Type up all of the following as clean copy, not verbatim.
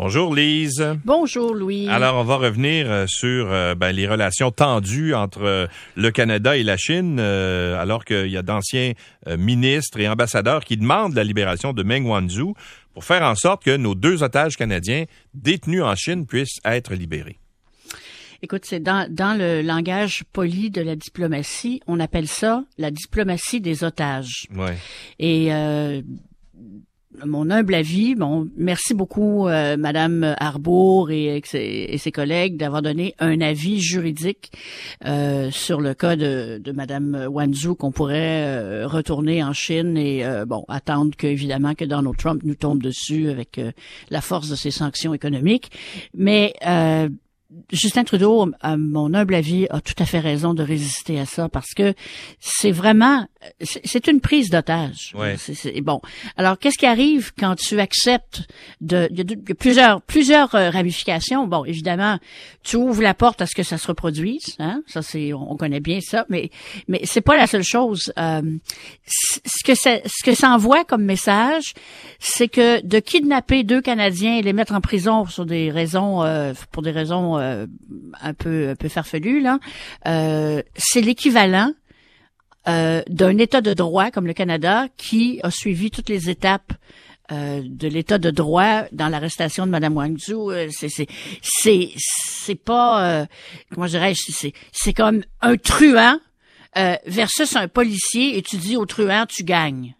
Bonjour Lise. Bonjour Louis. Alors, on va revenir sur les relations tendues entre le Canada et la Chine, alors qu'il y a d'anciens ministres et ambassadeurs qui demandent la libération de Meng Wanzhou pour faire en sorte que nos 2 otages canadiens détenus en Chine puissent être libérés. Écoute, c'est dans le langage poli de la diplomatie, on appelle ça la diplomatie des otages. Ouais. Et mon humble avis, merci beaucoup Madame Arbour et ses collègues d'avoir donné un avis juridique sur le cas de Madame Wanzhou qu'on pourrait retourner en Chine et attendre évidemment que Donald Trump nous tombe dessus avec la force de ses sanctions économiques. Mais Justin Trudeau, à mon humble avis, a tout à fait raison de résister à ça parce que c'est vraiment, c'est une prise d'otage. Ouais. Bon. Alors, qu'est-ce qui arrive quand tu acceptes de plusieurs ramifications? Bon, évidemment, tu ouvres la porte à ce que ça se reproduise, hein? Ça, on connaît bien ça, mais c'est pas la seule chose. Ce que ça envoie comme message, c'est que de kidnapper 2 Canadiens et les mettre en prison pour des raisons un peu farfelu là, c'est l'équivalent d'un État de droit comme le Canada qui a suivi toutes les étapes de l'État de droit dans l'arrestation de Madame Wanzhou. C'est pas comment dirais-je, c'est comme un truand versus un policier et tu dis au truand tu gagnes.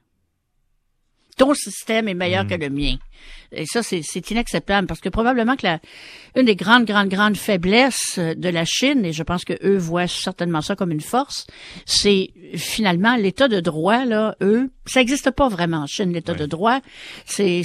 Ton système est meilleur que le mien. Et ça, c'est inacceptable parce que probablement que une des grandes faiblesses de la Chine, et je pense que eux voient certainement ça comme une force, c'est finalement l'état de droit, là, eux, ça n'existe pas vraiment en Chine, l'état de droit. C'est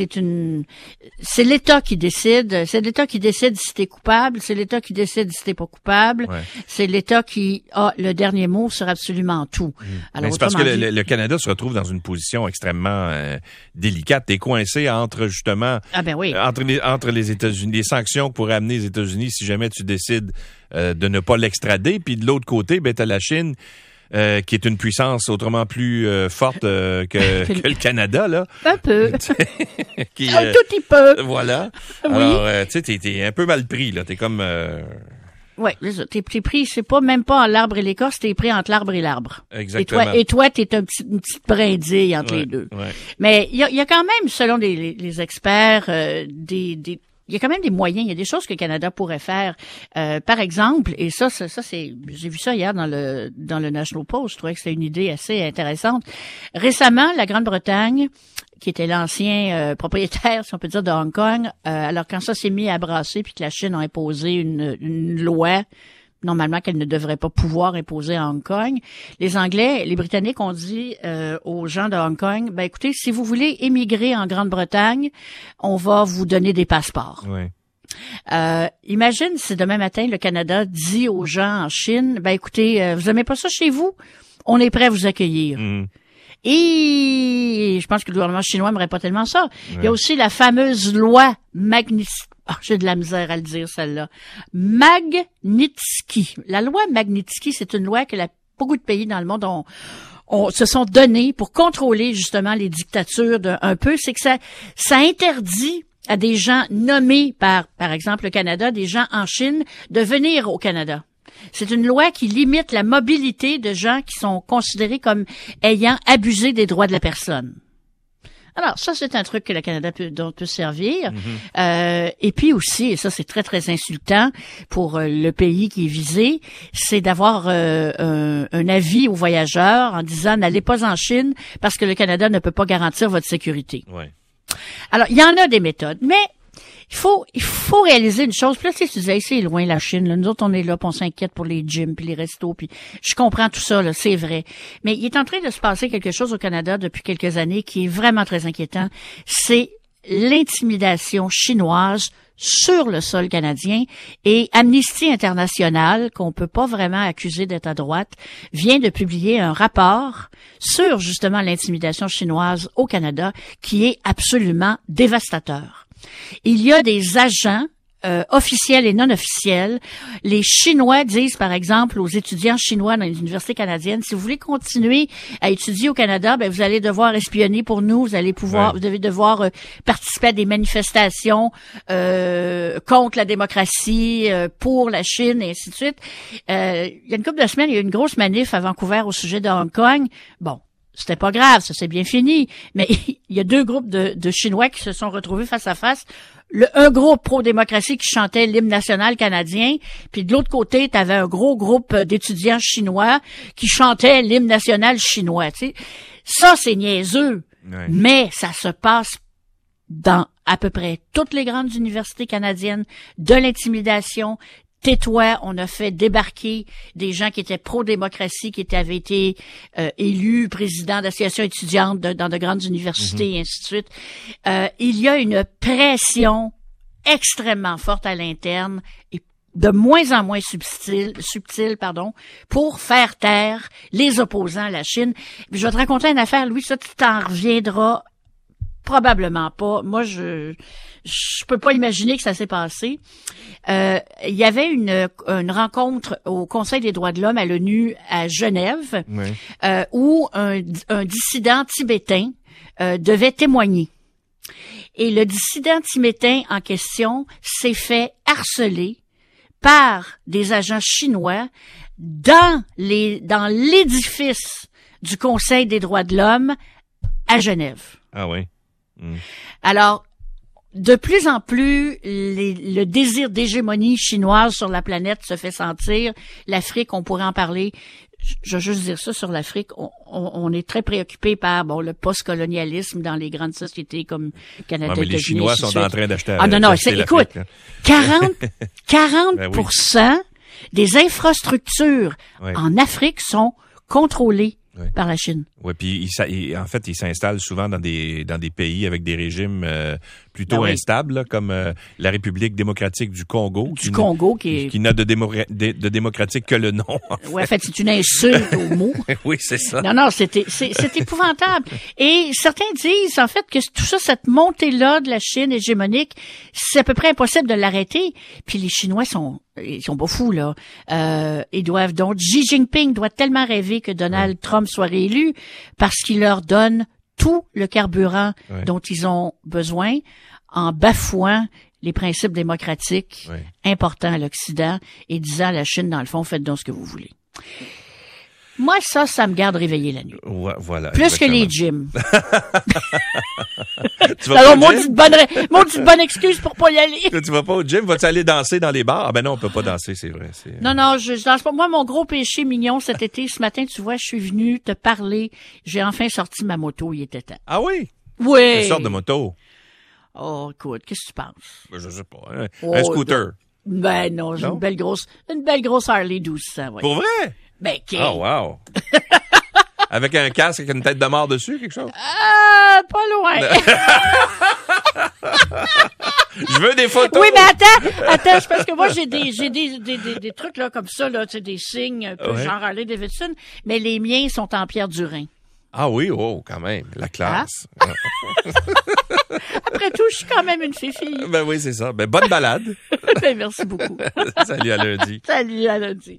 l'État qui décide, c'est l'État qui décide si t'es coupable, c'est l'État qui décide si t'es pas coupable, c'est l'État qui a le dernier mot sur absolument tout. Alors, c'est parce que le Canada se retrouve dans une position extrêmement délicate. T'es coincé entre justement entre les États-Unis, les sanctions que pourraient amener les États-Unis si jamais tu décides de ne pas l'extrader, puis de l'autre côté, t'as la Chine qui est une puissance autrement plus forte que le Canada, là. Un peu. Un tout petit peu. Voilà. Oui. Alors, tu sais, t'es un peu mal pris, là. T'es comme... Ouais, t'es pris, c'est pas même pas en l'arbre et l'écorce, t'es pris entre l'arbre et l'arbre. Exactement. Et toi, t'es une petite brindille entre les deux. Ouais. Mais il y a quand même, selon les experts, il y a quand même des moyens, il y a des choses que le Canada pourrait faire. Par exemple, et ça c'est, j'ai vu ça hier dans le National Post, je trouvais que c'était une idée assez intéressante. Récemment, la Grande-Bretagne, qui était l'ancien propriétaire, si on peut dire, de Hong Kong, alors quand ça s'est mis à brasser puis que la Chine a imposé une loi normalement qu'elle ne devrait pas pouvoir imposer à Hong Kong, les Britanniques ont dit aux gens de Hong Kong, écoutez, si vous voulez émigrer en Grande-Bretagne, on va vous donner des passeports. Oui. Imagine si demain matin le Canada dit aux gens en Chine, écoutez, vous aimez pas ça chez vous? On est prêt à vous accueillir. Et je pense que le gouvernement chinois n'aimerait pas tellement ça. Ouais. Il y a aussi la fameuse loi Magnitsky. J'ai de la misère à le dire, celle-là. Magnitsky. La loi Magnitsky, c'est une loi que beaucoup de pays dans le monde se sont donnés pour contrôler justement les dictatures un peu. C'est que ça interdit à des gens nommés par exemple le Canada, des gens en Chine, de venir au Canada. C'est une loi qui limite la mobilité de gens qui sont considérés comme ayant abusé des droits de la personne. Alors, ça, c'est un truc que le Canada peut servir. Et puis aussi, et ça, c'est très, très insultant pour le pays qui est visé, c'est d'avoir un avis aux voyageurs en disant « N'allez pas en Chine parce que le Canada ne peut pas garantir votre sécurité. » Alors, il y en a des méthodes, mais il faut réaliser une chose. Puis là, tu disais, c'est loin la Chine. Là. Nous autres, on est là, puis on s'inquiète pour les gyms, puis les restos, puis je comprends tout ça, là, c'est vrai. Mais il est en train de se passer quelque chose au Canada depuis quelques années qui est vraiment très inquiétant. C'est l'intimidation chinoise sur le sol canadien, et Amnesty International, qu'on peut pas vraiment accuser d'être à droite, vient de publier un rapport sur justement l'intimidation chinoise au Canada qui est absolument dévastateur. Il y a des agents officiels et non officiels. Les Chinois disent, par exemple, aux étudiants chinois dans les universités canadiennes, si vous voulez continuer à étudier au Canada, ben vous allez devoir espionner pour nous, vous allez devoir participer à des manifestations contre la démocratie, pour la Chine, et ainsi de suite. Il y a une couple de semaines, il y a eu une grosse manif à Vancouver au sujet de Hong Kong. Bon, c'était pas grave, ça s'est bien fini, mais il y a deux groupes de Chinois qui se sont retrouvés face à face. Un groupe pro-démocratie qui chantait l'hymne national canadien, puis de l'autre côté, t'avais un gros groupe d'étudiants chinois qui chantaient l'hymne national chinois. Tu sais. Ça, c'est niaiseux, mais ça se passe dans à peu près toutes les grandes universités canadiennes, de l'intimidation. Tais-toi, on a fait débarquer des gens qui étaient pro-démocratie, qui avaient été élus présidents d'associations étudiantes dans de grandes universités, et ainsi de suite. Il y a une pression extrêmement forte à l'interne et de moins en moins subtile, pour faire taire les opposants à la Chine. Puis je vais te raconter une affaire, Louis, ça, tu t'en reviendras probablement pas. Moi, je peux pas imaginer que ça s'est passé. Il y avait une rencontre au Conseil des droits de l'homme à l'ONU à Genève, où un dissident tibétain devait témoigner. Et le dissident tibétain en question s'est fait harceler par des agents chinois dans l'édifice du Conseil des droits de l'homme à Genève. Ah oui. Alors, de plus en plus, le désir d'hégémonie chinoise sur la planète se fait sentir. L'Afrique, on pourrait en parler. Je veux juste dire ça sur l'Afrique. On est très préoccupé par le post-colonialisme dans les grandes sociétés comme Canada, mais les Chinois sont en train d'acheter. Écoute, 40% des infrastructures en Afrique sont contrôlées par la Chine. Oui, puis en fait, ils s'installent souvent dans des pays avec des régimes plutôt instables, là, comme la République démocratique du Congo. Qui n'a de démocratique que le nom. En fait, c'est une insulte au mot. Oui, c'est ça. Non, c'est épouvantable. Et certains disent, en fait, que tout ça, cette montée-là de la Chine hégémonique, c'est à peu près impossible de l'arrêter. Puis les Chinois ils sont pas fous, là. Xi Jinping doit tellement rêver que Donald Trump soit réélu parce qu'il leur donne tout le carburant dont ils ont besoin en bafouant les principes démocratiques importants à l'Occident et disant à la Chine, dans le fond, faites donc ce que vous voulez. Moi, ça me garde réveillé la nuit. Voilà. Plus exactement. que les gyms. Tu vas Alors, maudite bonne excuse pour pas y aller. Tu vas pas au gym? Vas-tu aller danser dans les bars? Ah ben non, on peut pas danser, c'est vrai. Non, je danse pas. Moi, mon gros péché mignon cet été, ce matin, tu vois, je suis venue te parler. J'ai enfin sorti ma moto, il était temps. Ah oui? Oui. Quelle sorte de moto? Oh, écoute, qu'est-ce que tu penses? Ben, je sais pas. Un scooter? Ben non, j'ai une belle grosse Harley 1200. Ouais. Pour vrai? Ben, oh, wow. Avec un casque avec une tête de mort dessus, quelque chose? Pas loin. Je veux des photos. Oui, mais attends, parce que moi, j'ai des trucs, là, comme ça, là, tu sais, des signes, un peu genre Harley Davidson, mais les miens sont en pierre du Rhin. Ah oui, quand même, la classe. Après tout, je suis quand même une fille. Ben oui, c'est ça. Ben, bonne balade. Ben, merci beaucoup. Salut, à lundi. Salut, à lundi.